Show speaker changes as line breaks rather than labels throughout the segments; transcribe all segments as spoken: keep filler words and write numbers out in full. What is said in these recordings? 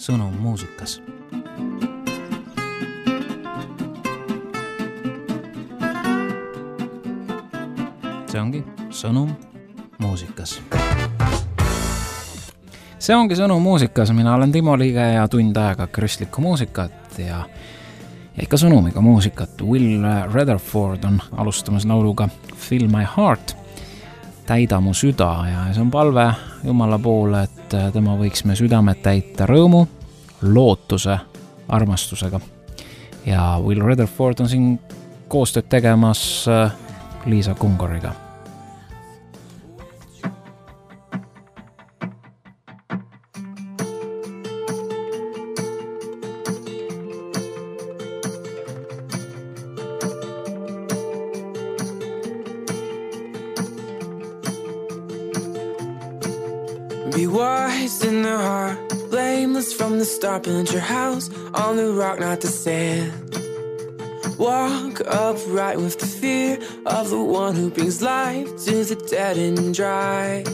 sõnum muusikas. See ongi sõnum muusikas. See ongi sõnum muusikas. Mina olen Timo Liige ja tund aega kristlikku muusikat ja, ja ikka sõnumiga muusikat. Will Rutherford on alustamas lauluga Fill My Heart, täida mu süda, ja see on palve Jumala poole, et tema võiks me südamed täita rõõmu, lootuse, armastusega. Ja Will Rutherford on siin koostööd tegemas Liisa Kungoriga.
Be wise in the heart, blameless from the start. Build your house on the rock, not the sand. Walk upright with the fear of the one who brings life to the dead and dry.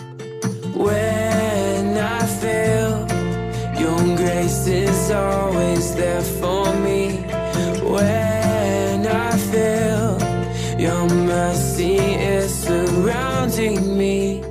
When I fail, your grace is always there for me. When I fail, your mercy is surrounding me.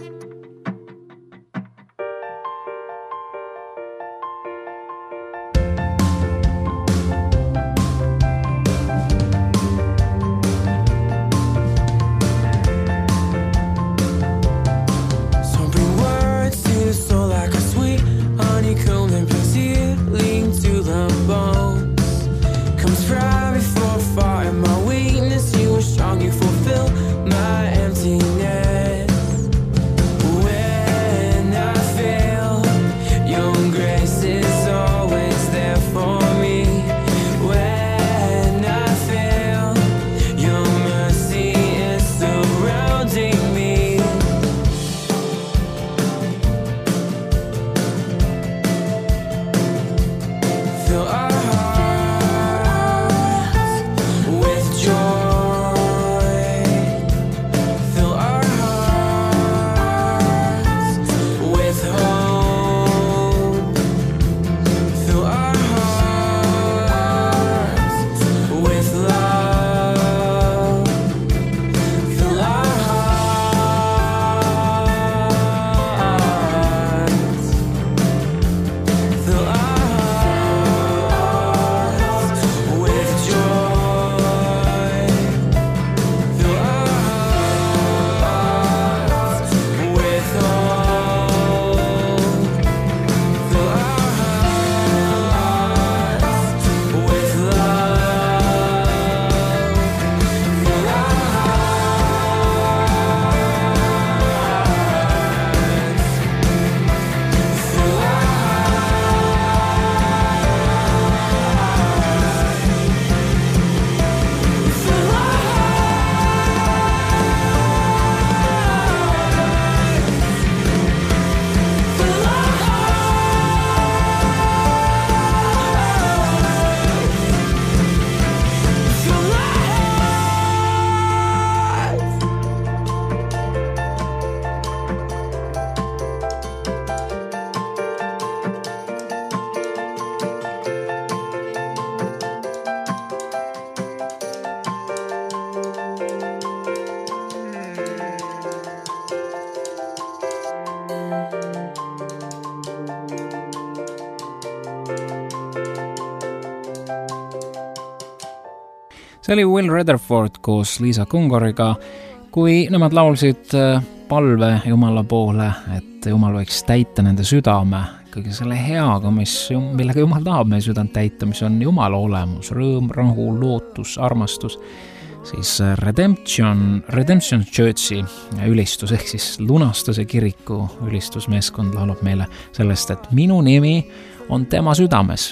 See oli Will Rutherford koos Liisa Kungoriga, kui nemad laulsid palve Jumala poole, et Jumal võiks täita nende südame kõige selle heaga, mis, millega Jumal tahab meie südant täita, mis on Jumala olemus, rõõm, rahu, lootus, armastus. Siis Redemption, Redemption Churchi ülistus, ehk siis lunastuse kiriku ülistusmeeskond laulab meile sellest, et minu nimi on tema südames.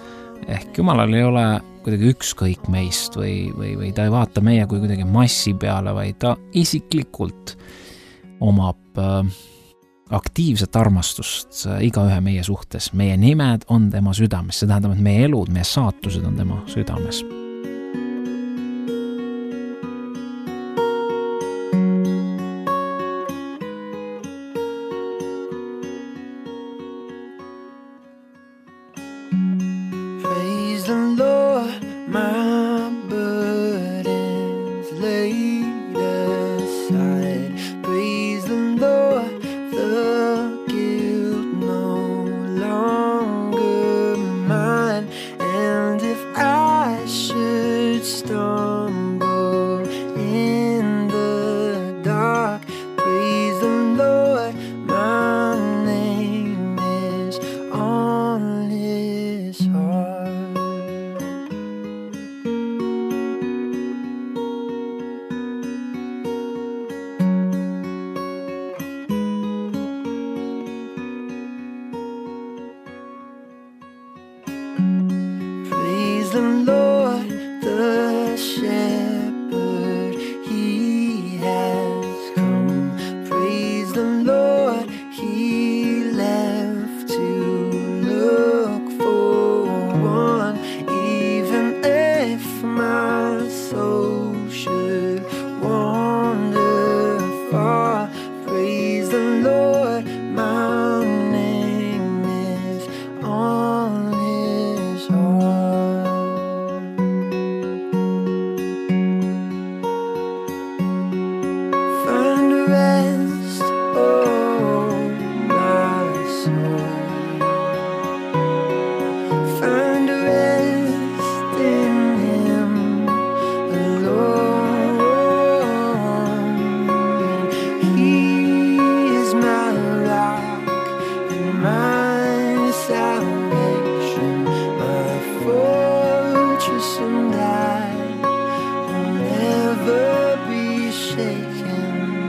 Ehk Jumalal ei ole kuidagi ükskõik meist või, või, või ta ei vaata meie kui kuidagi massi peale, vaid ta isiklikult omab äh, aktiivset armastust äh, igaühe meie suhtes. Meie nimed on tema südames, see tähendab, et meie elud, meie saatused on tema südames.
Praise the Lord, the shepherd, he has come. Praise the Lord, he left to look for one. Even if my soul should wander far, praise the Lord, my name is on his heart. Find rest, oh my soul. Find rest in him alone. He is my rock and my salvation, my fortress, and I will never be shaken.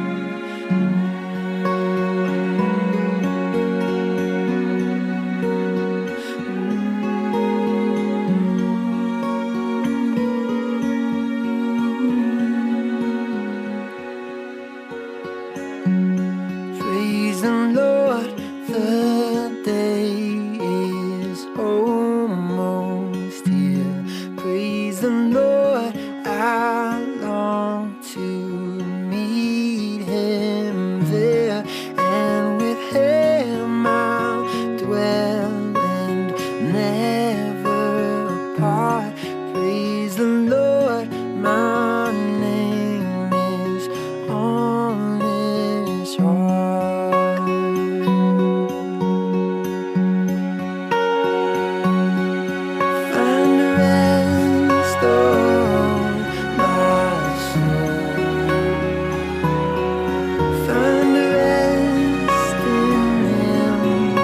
Praise the Lord, the day is almost here. Praise the Lord, I long to meet him there, and with him I'll dwell and never part. Praise the Lord, my name is on his heart. Find rest, oh my soul. Find rest in him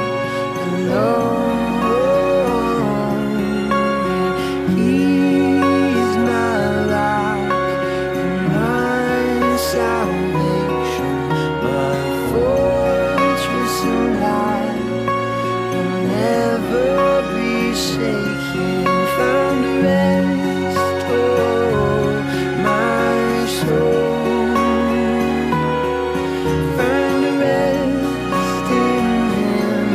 alone. He is my rock and my salvation, my fortress, and I will never be shaken. Found rest, oh my soul. Found rest in him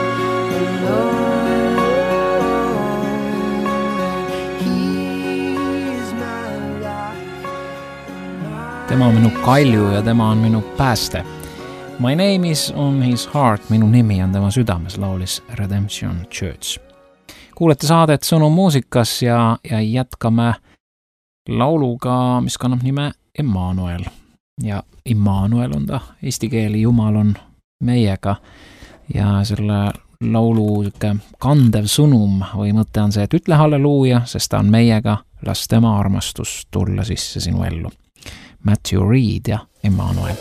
alone. He is my rock and my
tema on minu kalju ja tema on minu pääste. My name is on his heart, minu nimi on tema südames, laulis Redemption Church. Kuulete saadet Sõnum muusikas ja, ja jätkame lauluga, mis kannab nime Immanuel. Ja Immanuel on ta eesti keeli, Jumal on meiega. Ja selle laulu kandev sõnum või mõte on see, et ütle halleluuja, sest ta on meiega, las tema armastus tulla sisse sinu ellu. Matthew Reed ja Immanuel.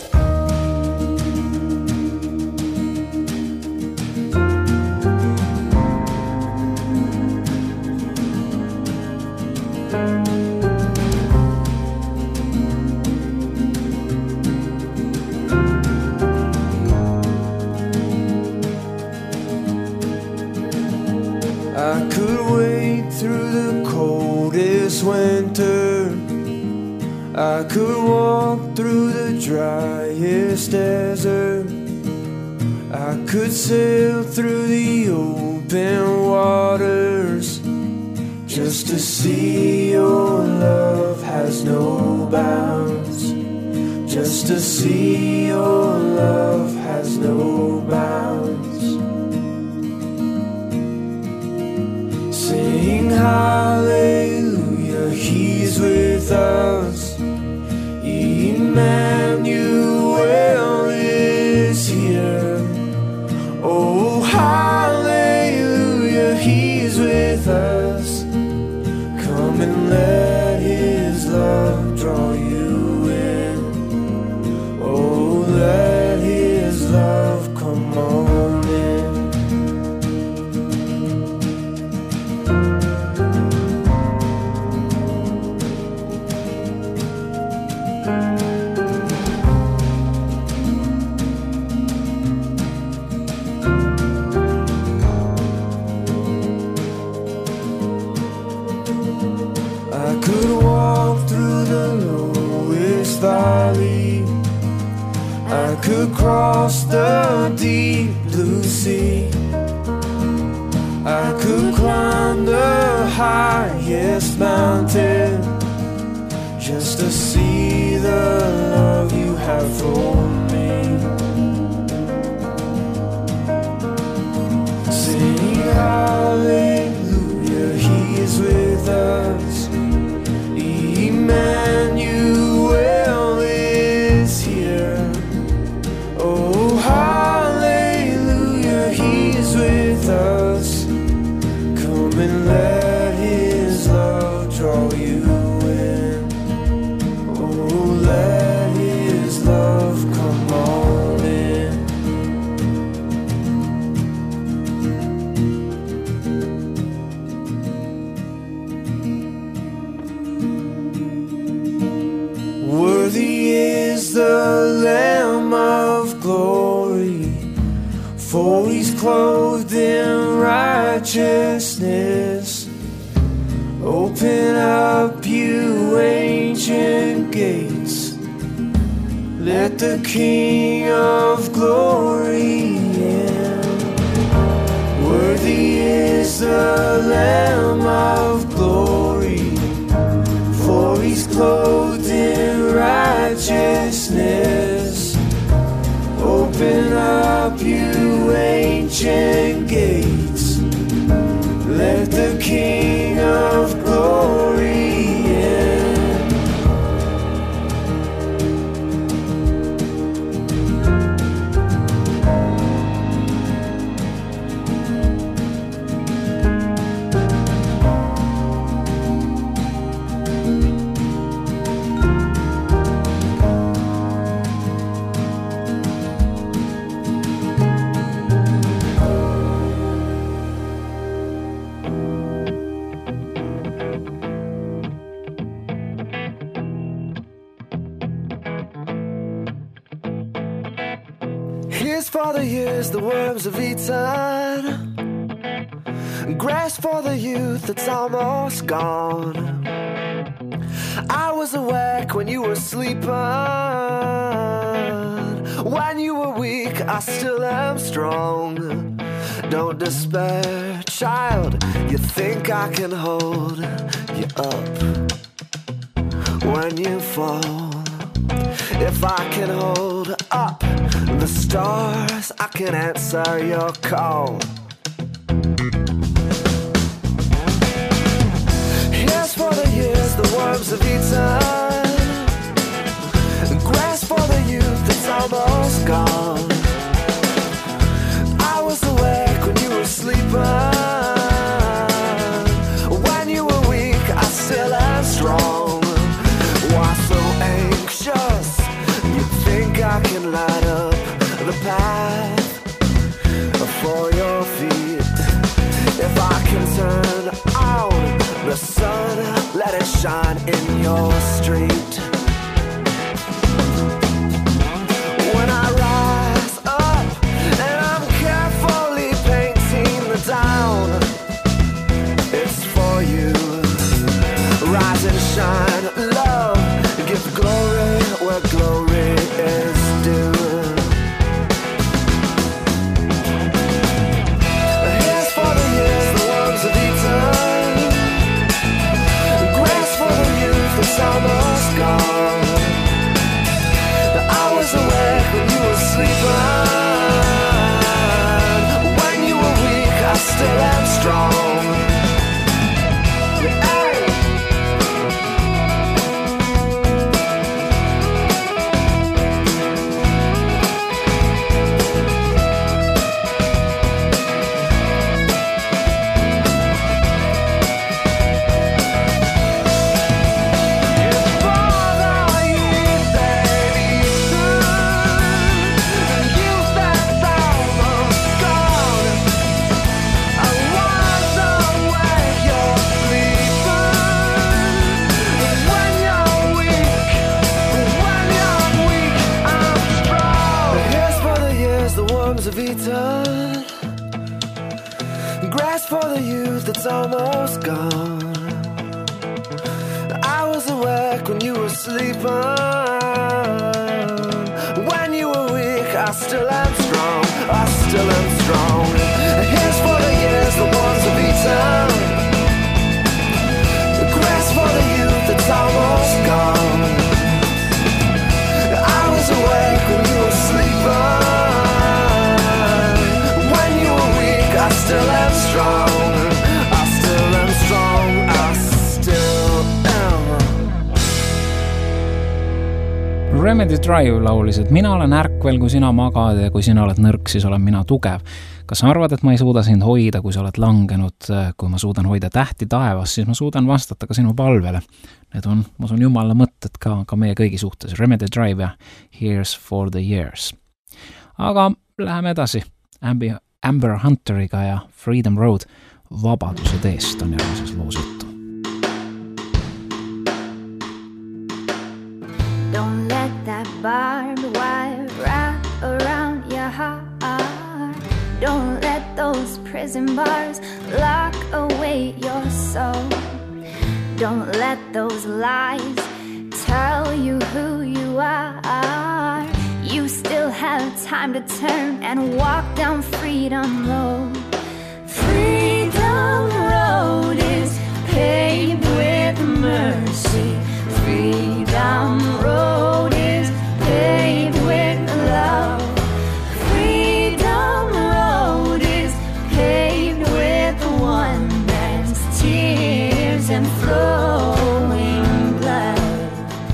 I could wait through the coldest winter. I could walk through the driest desert. I could sail through the open waters just to see your love has no bounds. Just to see your love has no bounds. Sing hallelujah, he's with us. Emmanuel is here. Oh, hallelujah, he's with us. Come and let his love draw you in. Oh, let his love come on in. I could climb the highest mountain just to see the love you have for me. Sing hallelujah, he is with us. Emmanuel is here. Oh, hallelujah, he is with us. Come and let his love draw you in. Oh, let his love come on in. Worthy is the Lamb of glory, for he's clothed in righteousness. Open up, you ancient gates, let the King of glory in. Worthy is the Lamb of glory, for he's clothed in righteousness. Open up, you ancient gates, let the King of glory in. Here's for the years the worms have eaten, grass for the youth that's almost gone. I was awake when you were sleeping. When you were weak, I still am strong. Don't despair, child, you think I can hold you up when you fall. If I can hold up the stars, I can answer your call. Here's for the years the worms have eaten, grass for the youth that's almost gone. I was awake when you were sleeping. When you were weak, I still am strong. Why so anxious? You think I can light up the path for your feet? If I can turn on the sun, let it shine in your street. When I rise up and I'm carefully painting the down, it's for you. Rise and shine, love, give glory where glory is due. Here's for the years the worms have eaten, grass for the youth that's almost gone. I was awake when you were sleeping. When you were weak, I still am strong. Have eaten grass for the youth that's almost gone. I was awake when you were sleeping. When you were weak, I still am strong. I still am strong. Here's for the years the ones have eaten, the grass for the youth that's almost gone. I was awake when you were sleeping, when you were weak I still am strong. I still am strong, I still am.
Remedy Drive laulis, et mina olen ärkvel, kui sina magad ja kui sina oled nõrk, siis olen mina tugev. Kas sa arvad, et ma ei suuda sind hoida, kui sa oled langenud? Kui ma suudan hoida tähti taevas, siis ma suudan vastata ka sinu palvele. Need on, ma usun, jumala mõtted ka, ka meie kõigi suhtes. Remedy Drive ja Here's for the Years. Aga läheme edasi. Amber, Amber Hunteriga ja Freedom Road. Vabaduse teest on järgmises loos juttu.
Don't let that barbed wire wrap around your heart. Don't let those prison bars lock away your soul. Don't let those lies tell you who you are. You still have time to turn and walk down Freedom Road. Freedom Road is paved with mercy. Freedom Road is paved with love. Freedom Road is paved with one man's tears and flowing blood.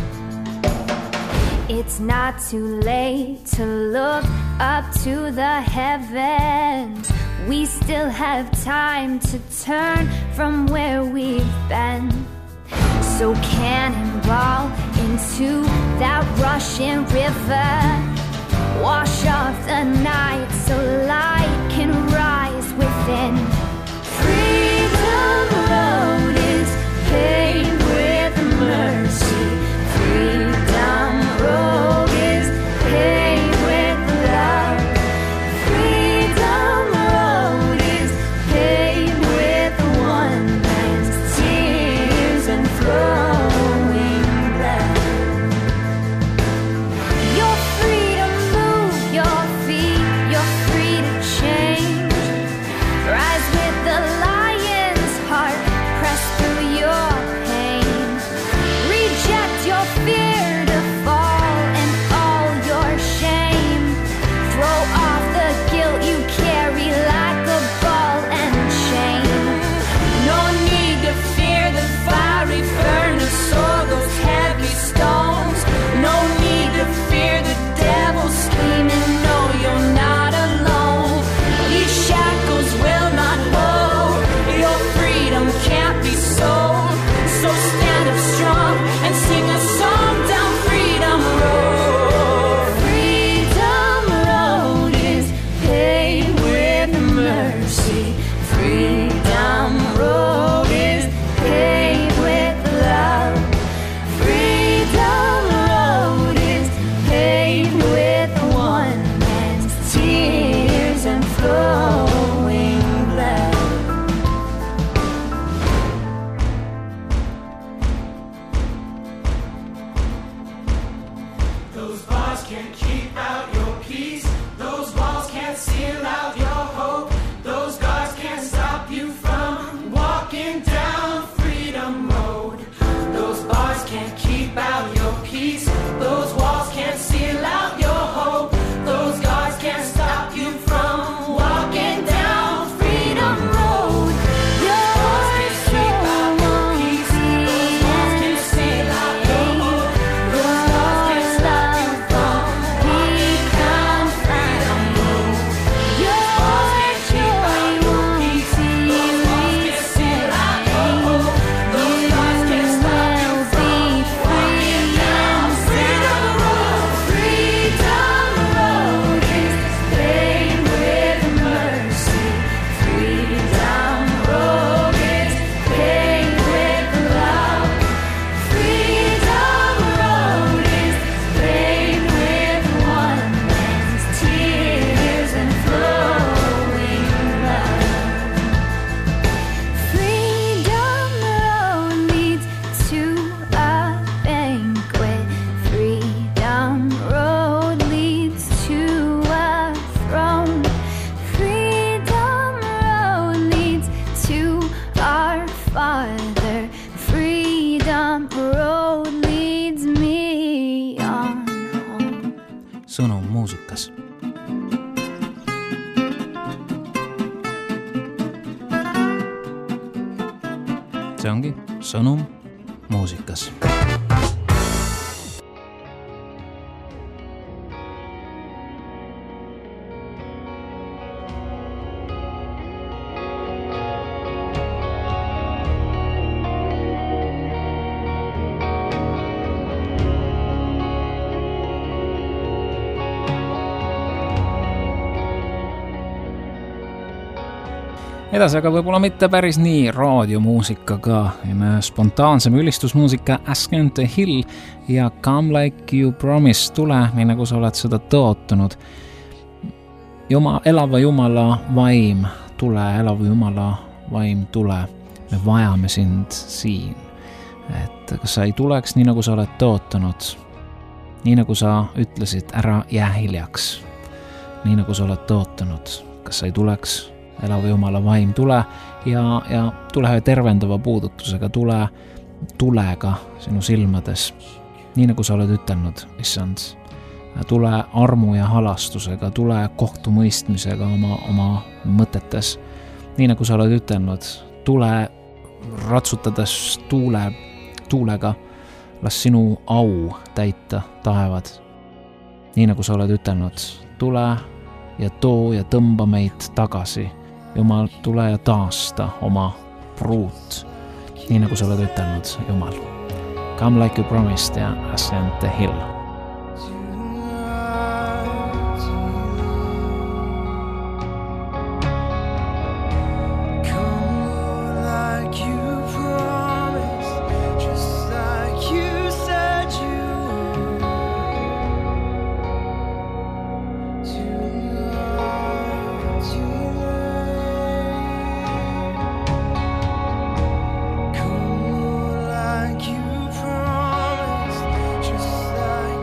It's not too late to look up to the heavens. We still have time to turn from where we've been. So cannonball into that rushing river. Wash off the night so light can rise within. Freedom Road is paved with mercy. Freedom Road is paved with love. Freedom Road is paved with one man's tears and flowing blood. You're free to move your feet, you're free to change. Rise with the lion's heart, press through your pain. Reject your fear to fall and all your shame. Throw off the guilt you carry like a ball and chain. No need to fear the fiery furnace or those heavy stones. No need to fear the devil screaming, no, you're not alone. These shackles will not hold. Your freedom can't be sold. So stand up strong and sing a song down Freedom Road. Freedom Road is paved with mercy. Freedom Road is paved with love. Freedom Road is paved with one man's tears and flowing blood.
Those bars can't keep out your peace. Those walls can't seal out your hope. Those guards can't
see ongi sõnum muusikas. Edasi aga võib-olla mitte päris nii raadiomuusikaga, spontaansem ülistusmuusika Ask and the Hill ja Come Like You Promise tule, nii nagu sa oled seda tõotanud. Juma, elava Jumala vaim tule, elava Jumala vaim tule, me vajame sind siin. Et kas sa ei tuleks nii nagu sa oled tõotanud, nii nagu sa ütlesid, ära jää hiljaks, nii nagu sa oled tõotanud, kas sa ei tuleks elava Jumala vaim tule ja, ja tule tervendava puudutusega, tule tulega sinu silmades, nii nagu sa oled ütelnud, issand, tule armu ja halastusega, tule kohtumõistmisega oma, oma mõtetes, nii nagu sa oled ütelnud, tule ratsutades tuule, tuulega, las sinu au täita taevad, nii nagu sa oled ütelnud, tule ja too ja tõmba meid tagasi, Jumal, tule ja taasta oma pruut, nii nagu sa oled ütelnud, Jumal. Come Like You Promised ja Ascend the Hill.
Like you promised, just like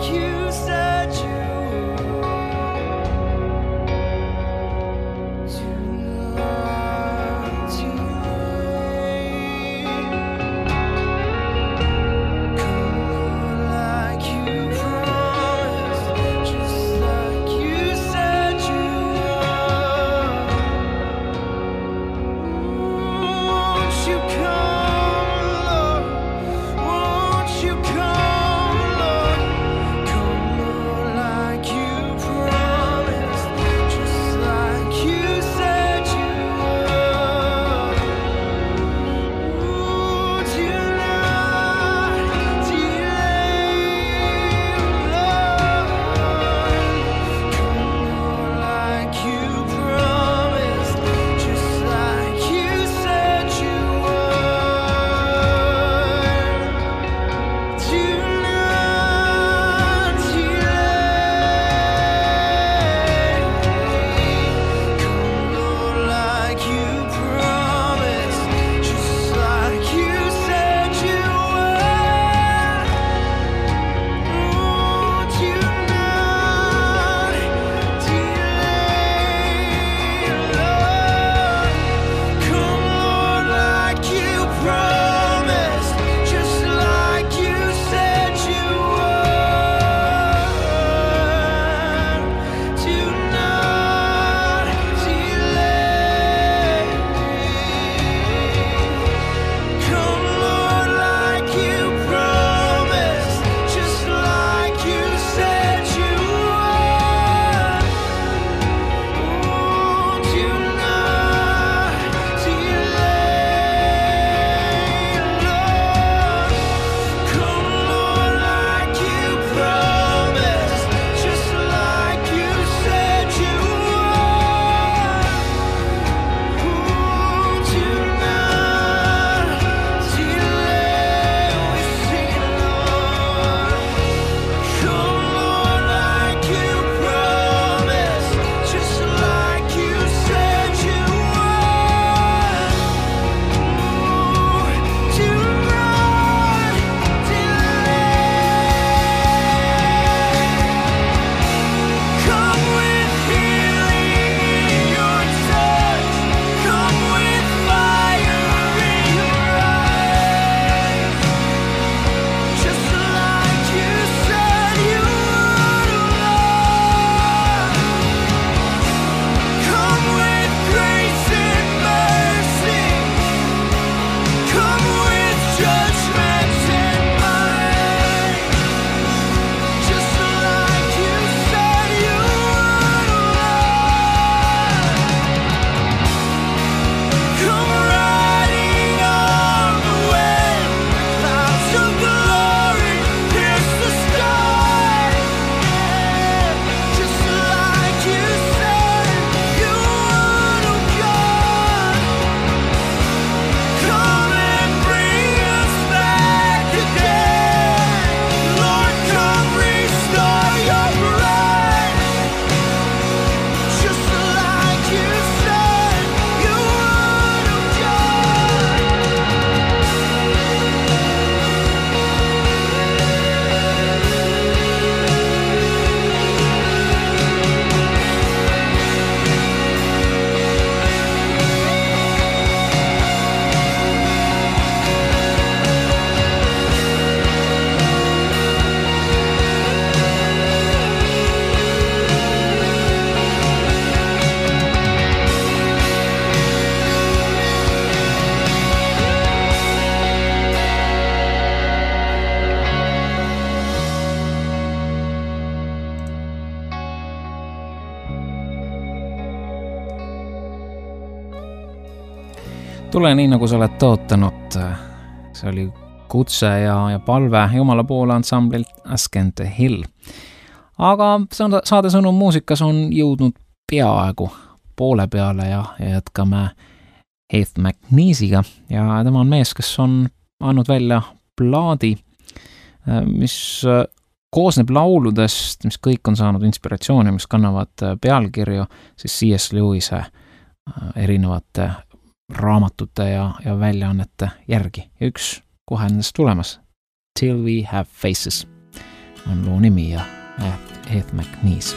Tule nii, nagu sa oled tõotanud. See oli kutse ja, ja palve Jumala poole ansamblilt Ascend the Hill. Aga saade sõnum muusikas on jõudnud peaaegu poole peale ja, ja jätkame Heath McNeesiga ja tema on mees, kes on andnud välja plaadi, mis koosneb lauludest, mis kõik on saanud inspiratsiooni, mis kannavad pealkirju siis C S Lewis'e erinevate raamatute ja, ja väljaannete järgi. Ja üks kohe nendest tulemas, Till We Have Faces on loo nimi ja Heath McNees.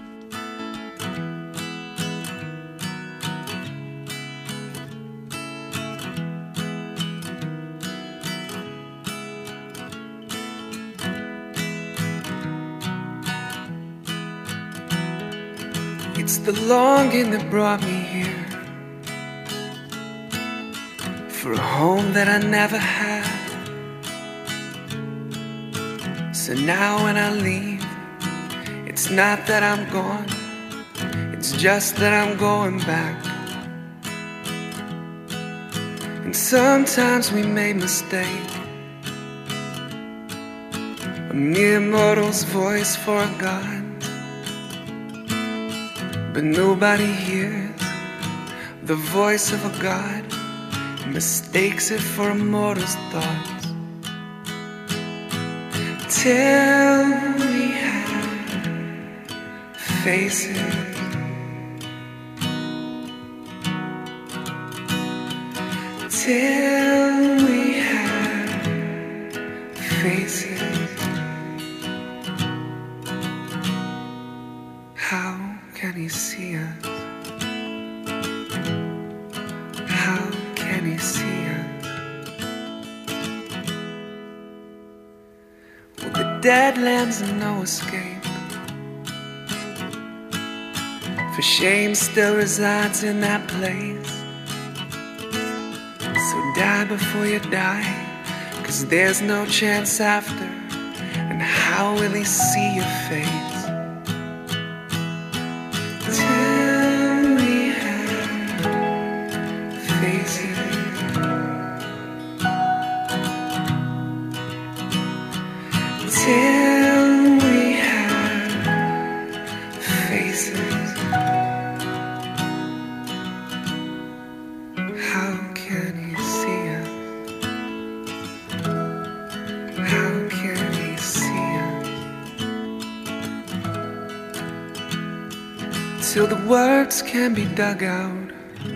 It's the longing that brought me here, for a home that I never had. So now when I leave, it's not that I'm gone, it's just that I'm going back. And sometimes we make mistakes, a mere mortal's voice for a God. But nobody hears the voice of a God, mistakes it for a mortal's thoughts. Till we have faces, till we have faces. How can he see us? How can he see us? With the dead lands and no escape, for shame still resides in that place. So die before you die, 'cause there's no chance after. And how will he see your face? Till we have faces. How can he see us? How can he see us? Till the words can be dug out,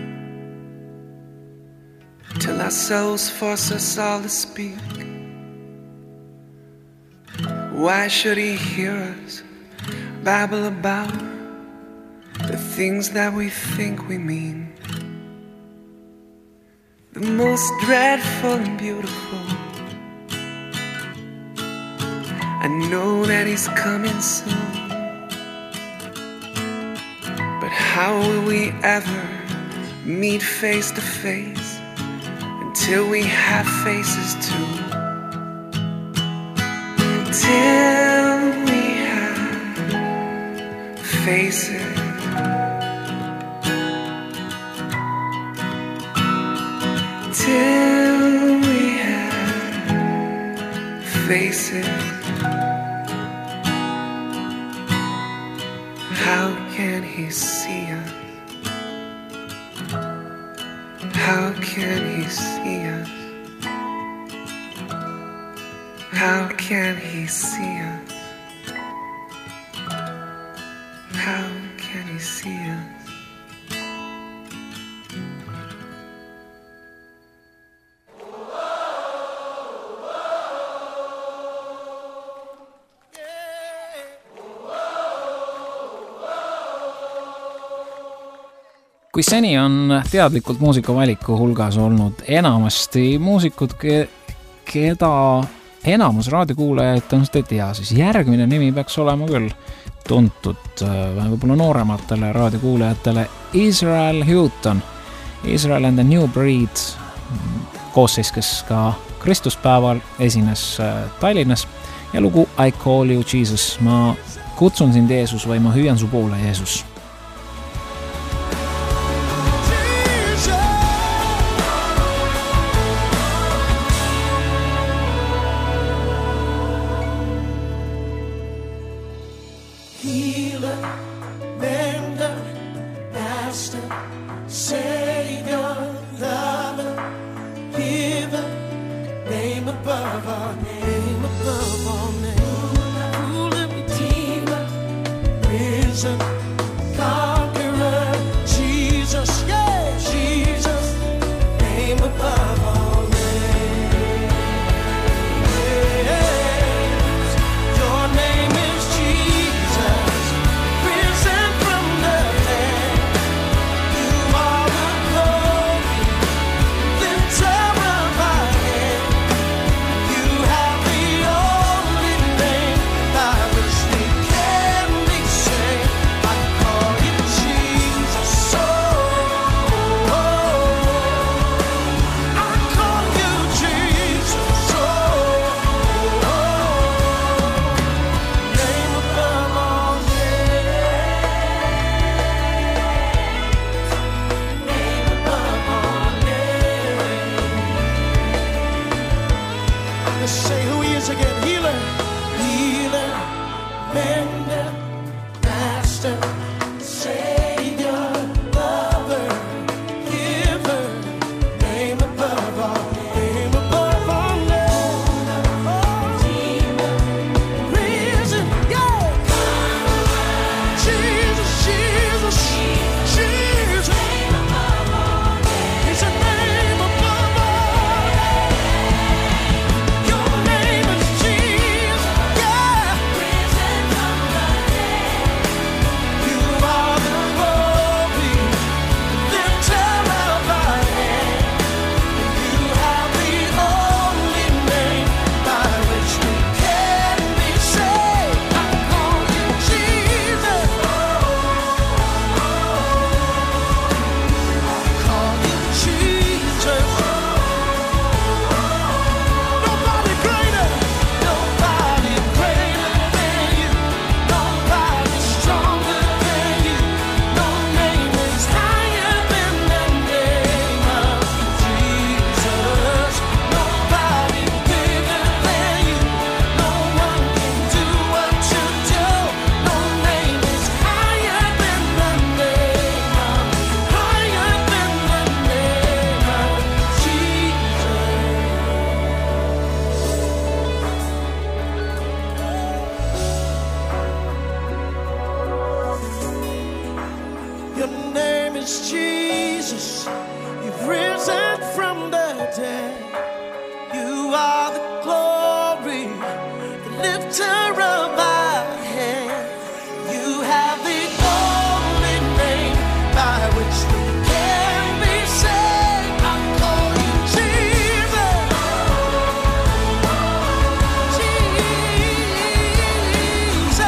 till our souls force us all to speak. Why should he hear us babble about the things that we think we mean? The most dreadful and beautiful, I know that he's coming soon. But how will we ever meet face to face until we have faces too? Till we have faces. Till we have faces. How can he see us? How can he see us? How can he see us? How can he see us?
Kui seni on teadlikult muusikavaliku hulgas olnud enamasti muusikud, keda enamus raadiokuulajaid tõenäoliselt ei tea, siis järgmine nimi peaks olema küll tuntud võib-olla noorematele raadiokuulajatele, Israel Houghton, Israel and the New Breed, koosseis, kes ka Kristuspäeval esines Tallinnas ja lugu I Call You Jesus, ma kutsun sind Jeesus või ma hüüan su poole Jeesus.
Jesus, above our name, above our name. Ruler, Redeemer, risen, conqueror, Jesus, yeah, Jesus, name above all names. Yes, your name is Jesus, risen from the dead. You are the glory, lifter of our head. You have the only name by which we can be saved. I call you Jesus, oh, oh, oh. I call you Jesus, oh, oh, oh. Name above all names, name above all names. Let's say who he is again. Healer, healer, mender, master, savior, lover, giver. Name above all, name above all names. Oh, risen, yeah. Jesus, Jesus, Jesus. It's a name above all names. Your name is Jesus, yeah. Risen from the dead. You are the glory, lifter of our head. You have the only name by which we can be saved. I call you Jesus. I call you Jesus. Nobody greater, nobody greater than you. Nobody stronger than you. No name is higher than the name of Jesus. Nobody bigger than you. No one can do what you do. No name is higher than the name of, higher than the name of Jesus. Your name is Jesus. You've risen from the dead. You are the glory, the lifter of our head. You have the only name by which we can be saved. I call you Jesus. Jesus.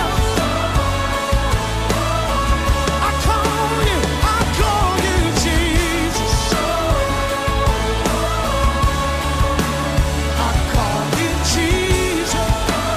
I call you, I call you Jesus. I call you Jesus.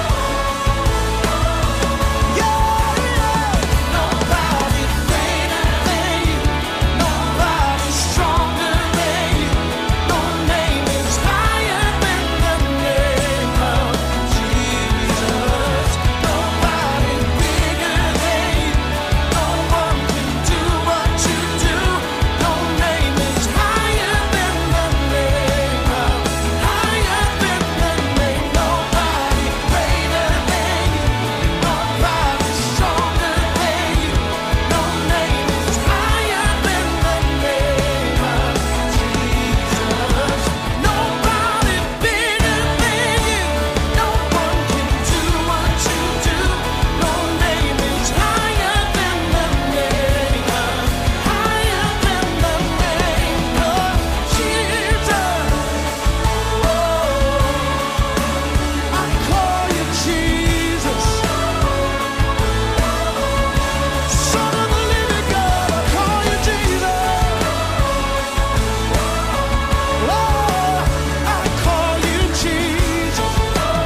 Yeah, yeah. Nobody greater than you. Nobody stronger than you. No name is higher than the name of Jesus. Nobody bigger than you. No one can do what you do. No name is higher than the name of, higher than the name. Nobody greater than you. Nobody stronger than you. No name is higher than the name of Jesus. Nobody bigger than you. No one can do what you do. No name is higher than the name of, higher than the name of Jesus. Oh, I call you Jesus. Son of the living God, I call you Jesus. Oh, I call you Jesus.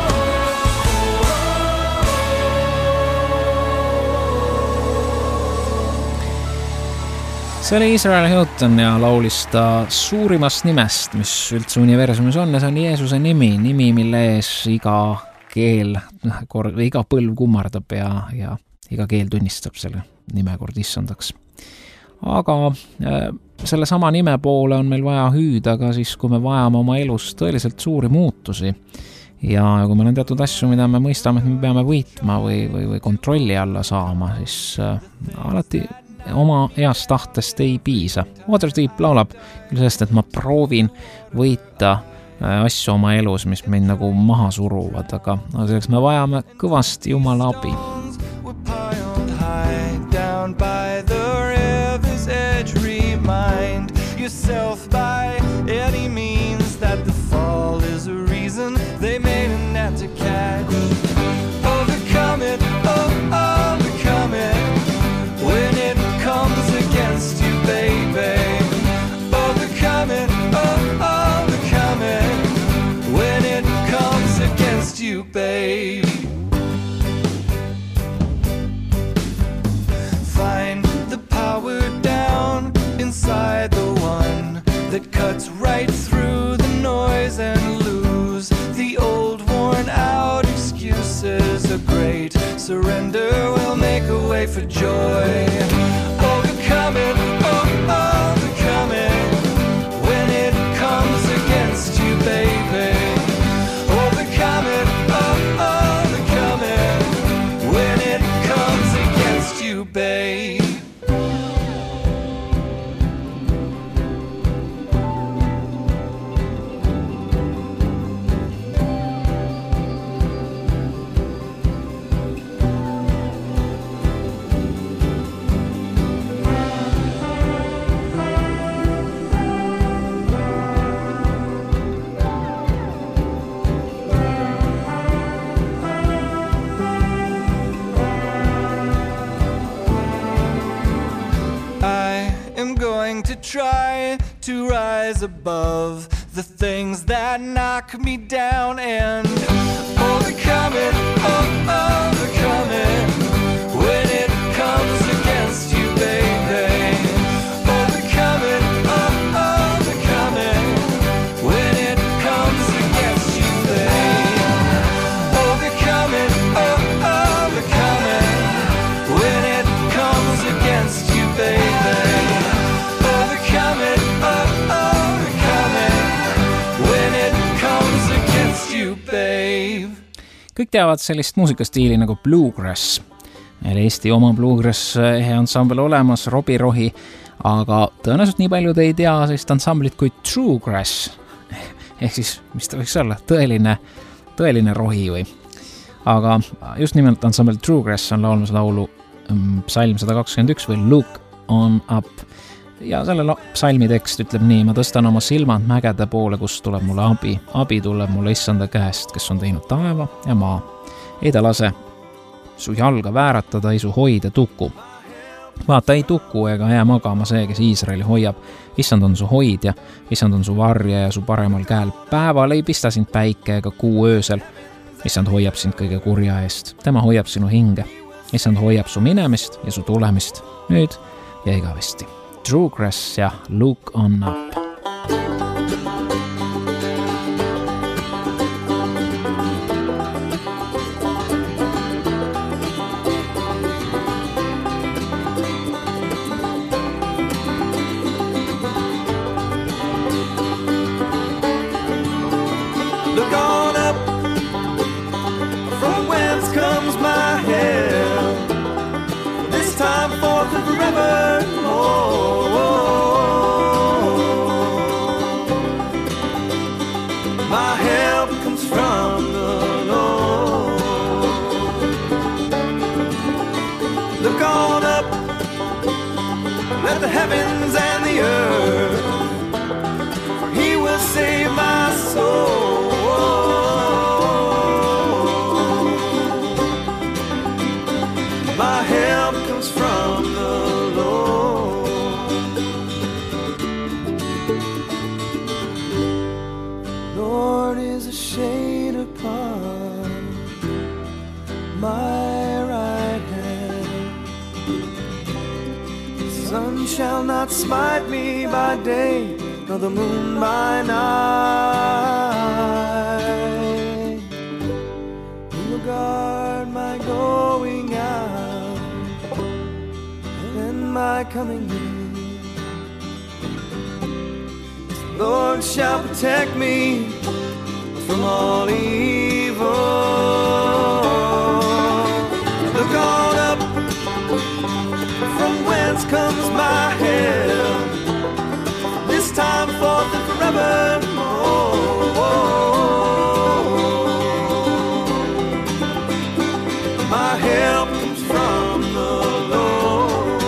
see oli Israel Houghton ja laulis ta suurimast nimest, mis üldse universumis on, ja see on Jeesuse nimi, nimi, mille ees iga keel, kord, iga põlv kummardab ja, ja iga keel tunnistab selle nime kord issandaks. Aga äh, selle sama nime poole on meil vaja hüüda ka siis, kui me vajame oma elus tõeliselt suuri muutusi. Ja kui meil on teatud asju, mida me mõistame, et me peame võitma või, või, või kontrolli alla saama, siis äh, alati oma heast tahtest ei piisa. Waterdeep laulab küll sellest, et ma proovin võita äh, asju oma elus, mis meid nagu maha suruvad, aga selleks me vajame kõvasti Jumala abi.
Remind yourself by any means that the fall is a reason they made a net to catch. Overcome it, oh, overcome it when it comes against you, baby. Overcome it, oh, overcome it when it comes against you, baby. Find the power down inside the one that cuts right through the noise and lose the old worn out excuses. A great surrender will make a way for joy. Overcome it, oh, overcome it when it comes against you, baby. Overcome it, oh, overcome it when it comes against you, babe. To try to rise above the things that knock me down and overcome it, oh, overcome it when it comes against you, baby. Overcome it, oh, overcome it when it comes against you, babe. Overcome it, oh, overcome it when it comes against you, baby. Overcome it, oh, overcome it when it comes against you, babe.
Kõik teavad sellist muusikastiili nagu bluegrass. Meil Eesti oma bluegrass ehe ansambel olemas, Robbie Rohi, aga tõenäoliselt nii paljud ei tea sellist ansamblit kui Truegrass. Ehk siis, mis ta võiks olla, tõeline, tõeline rohi või. Aga just nimelt ansambel Truegrass on laulmas laulu psalm sada kakskümmend üks või Look on Up. Ja selle psalmi tekst ütleb nii: ma tõstan oma silmad mägede poole, kus tuleb mulle abi. Abi tuleb mulle issanda käest, kes on teinud taeva ja maa. Ei ta lase su jalga vääratada, ei su hoida tuku. Vaata, ei tuku ega jää magama see, kes Iisraeli hoiab. Issand on su hoidja, issand on su varja ja su paremal käel. Päeval ei pista sind päike ega kuu öösel. Issand hoiab sind kõige kurja eest. Tema hoiab sinu hinge. Issand hoiab su minemist ja su tulemist. Nüüd ja igavesti. Truegrass ja Look on Up.
Look on up, from whence comes my help. This time forth and forever. Oh, oh, oh. My help comes from the Lord. Look on up, let the heavens and the earth, for He will save my soul. My help comes from the Lord. Lord is a shade upon my right hand. The sun shall not smite me by day, nor the moon by night. He will guard my going out and my coming in.
Lord shall protect me from all evil. Look on up, from whence comes my help, this time forth and forevermore. My help comes from the Lord.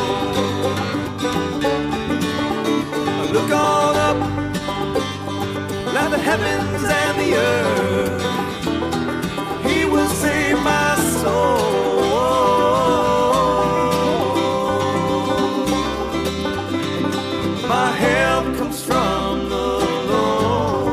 Look on up, like the heavens and the earth, He will save my soul. My help comes from the Lord.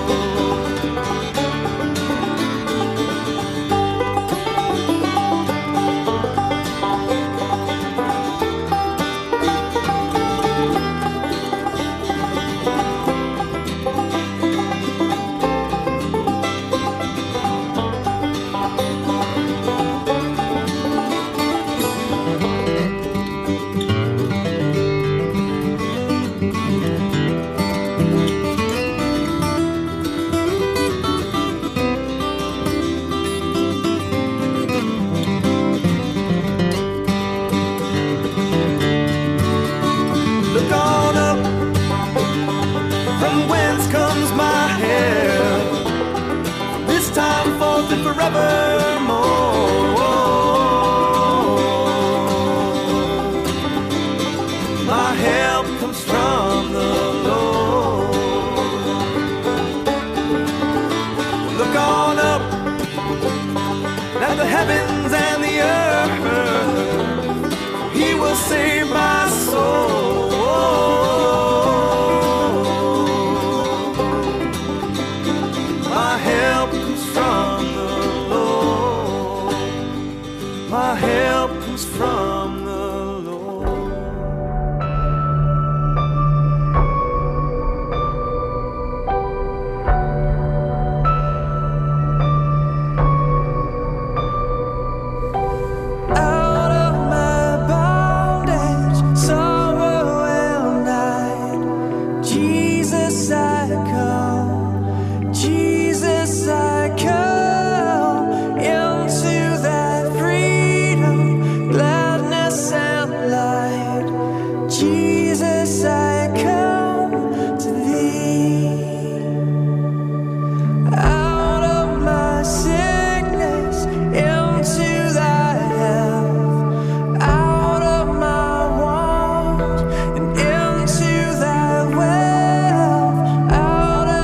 Look on up, from whence comes my help, this time forth and forevermore. My help comes from the Lord. Look on up, at the heavens and the earth, He will save my soul. My help comes from the Lord. My help comes from the Lord. Out of my bondage, sorrow and night, Jesus I come. Jesus, I come into that freedom, gladness and light. Jesus, I come to Thee. Out of my sickness, into Thy health, out of my want, and into Thy wealth, out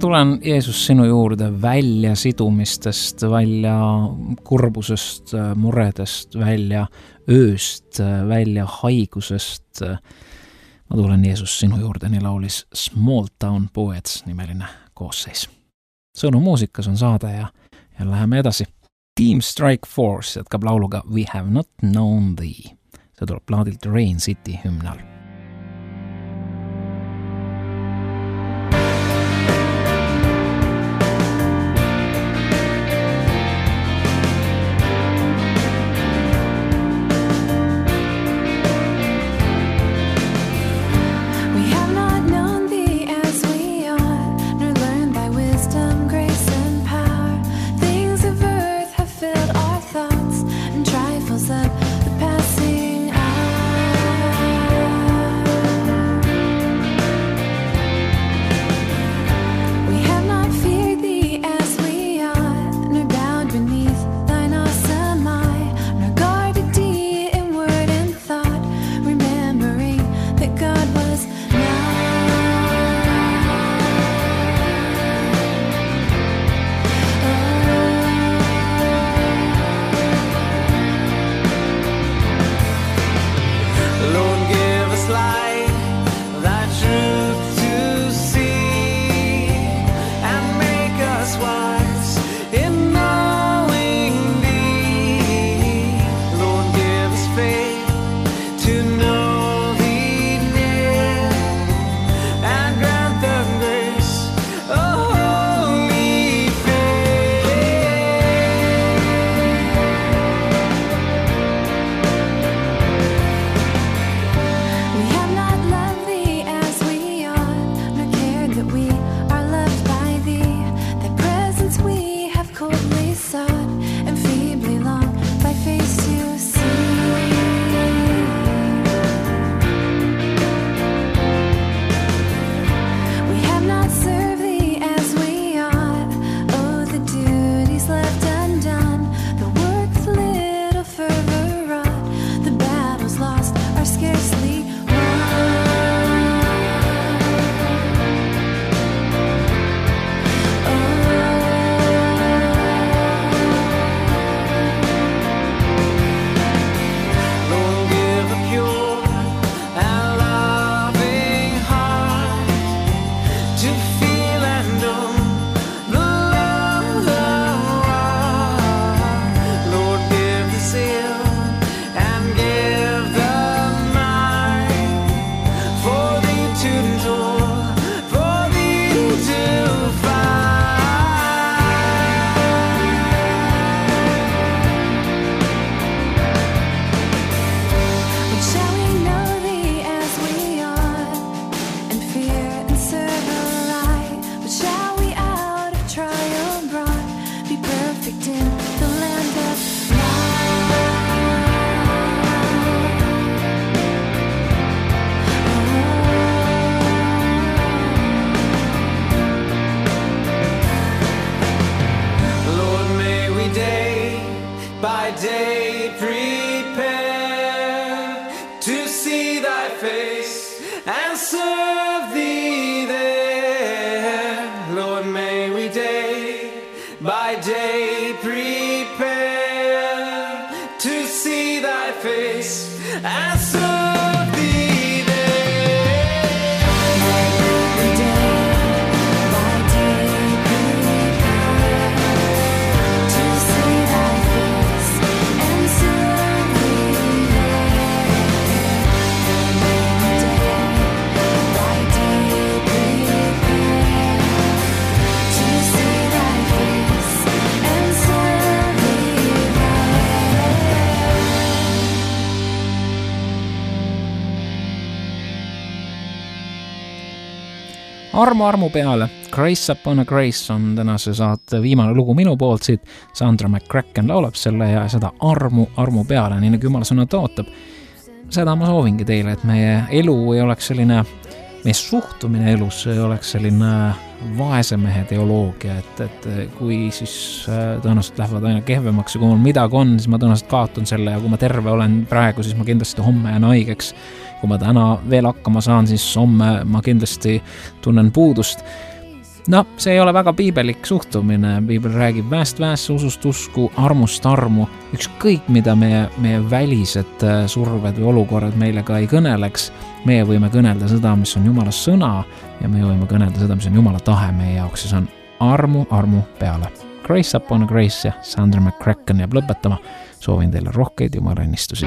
tulen, Jeesus, sinu juurde välja sidumistest, välja kurbusest, muredest, välja ööst, välja haigusest. Ma tulen, Jeesus, sinu juurde, nii laulis Small Town Poets nimeline koosseis. Sõnu muusikas on saade ja, ja läheme edasi. Team Strike Force jätkab lauluga We Have Not Known Thee. See tuleb plaadilt Rain City hümnal. Armu armu peale, Grace Upon a Grace on tänase saate viimane lugu minu poolt siit. Sandra McCracken laulab selle ja seda armu armu peale, nii nagu Jumala sõna tõotab. Seda ma soovingi teile, et meie elu ei oleks selline, meie suhtumine elus ei oleks selline vaese mehe teoloogia, et, et kui siis tõenäoliselt lähevad aina kehvemaks ja kui mul midagi on, siis ma tõenäoliselt kaotan selle ja kui ma terve olen praegu, siis ma kindlasti homme jään haigeks. Kui ma täna veel hakkama saan, siis homme ma kindlasti tunnen puudust. noh, see ei ole väga piibelik suhtumine, piibel räägib väest väesse, usust usku, armust armu, ükskõik mida meie, meie välised surved või olukorrad meile ka ei kõneleks, meie võime kõnelda seda, mis on Jumala sõna ja me võime kõnelda seda, mis on Jumala tahe meie jaoks ja see on armu, armu peale. Grace upon grace ja Sandra McCracken jääb lõpetama. Soovin teile rohkeid Jumala õnnistusi.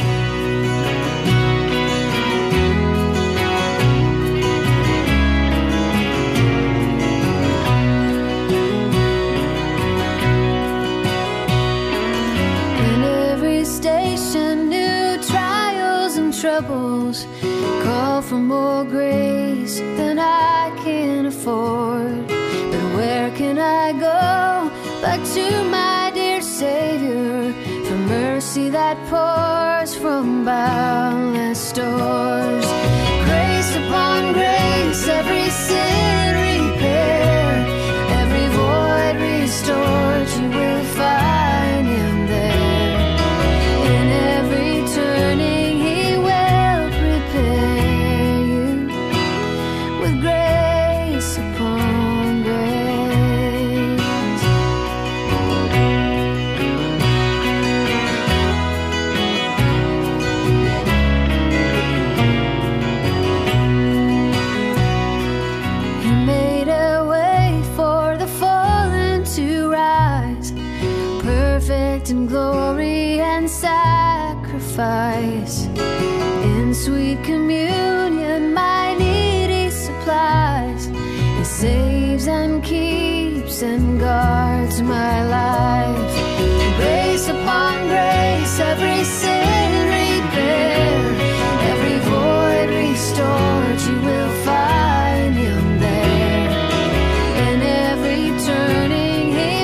Troubles call for more grace than I can afford. But where can I go back to my dear Savior for mercy that pours from boundless stores? Grace upon grace, every sin repaired, every void restored. You will find Him there in every turning. In glory and sacrifice, in sweet communion my need He supplies. He saves and keeps and guards my life. Grace upon grace, every sin repaired, every void restored. You will find Him there in every turning.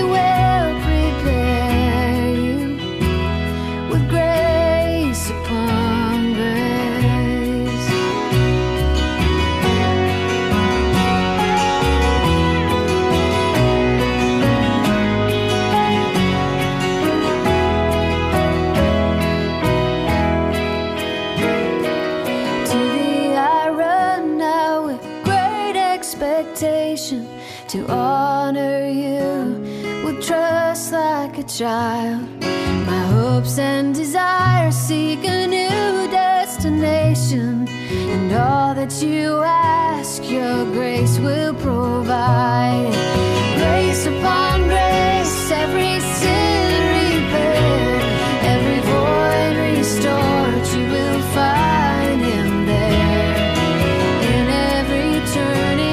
To honor You with trust like a child. My hopes and desires seek a new destination, and all that You ask Your grace will provide. Grace upon grace, every sin repaired, every void restored. You will find Him there in every turning.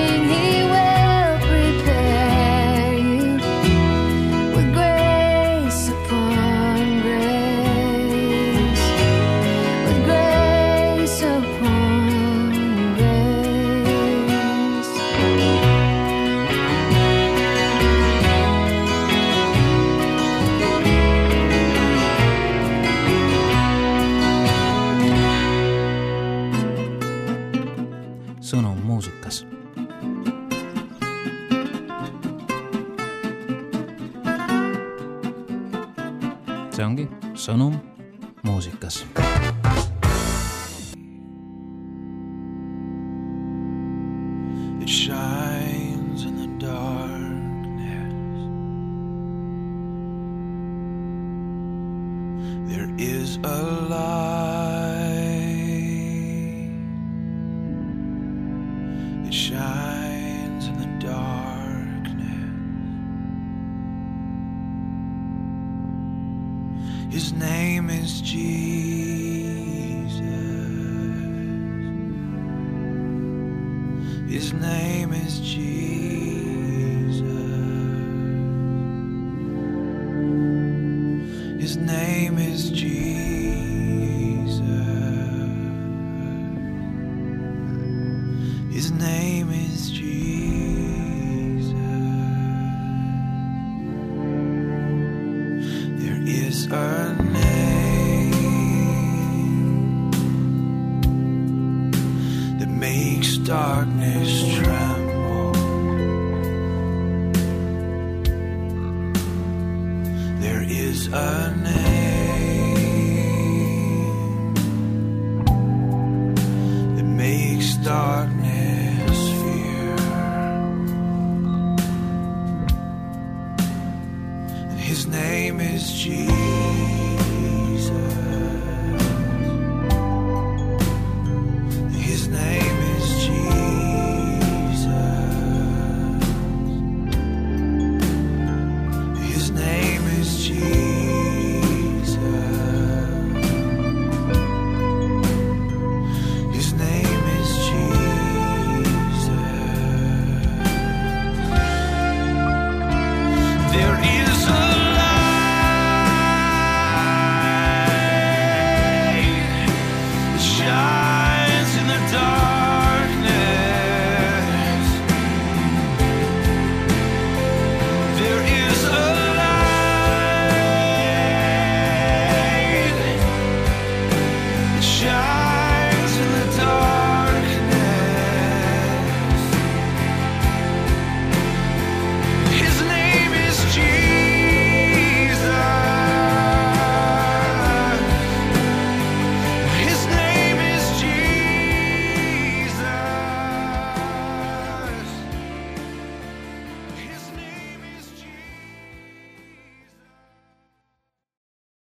Sõnum muusikas. See ongi sõnum muusikas.
It shines in the darkness. There is a light. It shines in the darkness. His name is Jesus. His name is Jesus. His name is Jesus. His name is Jesus. There is a name that makes darkness tremble. There is a name that makes darkness fear. Jesus.